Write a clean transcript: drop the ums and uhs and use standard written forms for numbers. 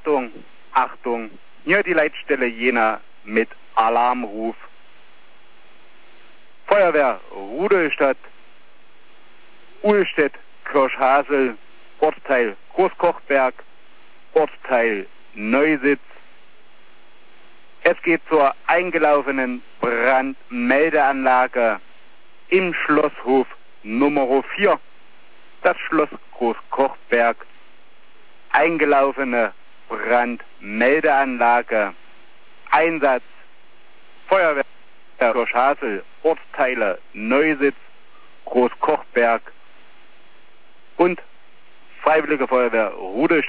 Achtung, Achtung, hier die Leitstelle Jena mit Alarmruf. Feuerwehr Rudolstadt, Uhlstedt, Kirchhasel, Ortsteil Großkochberg, Ortsteil Neusitz. Es geht zur eingelaufenen Brandmeldeanlage im Schlosshof Nummer 4, das Schloss Großkochberg. Eingelaufene Brandmeldeanlage, Einsatz Feuerwehr Kirchhasel, Ortsteile Neusitz, Großkochberg und Freiwillige Feuerwehr Rudolstadt.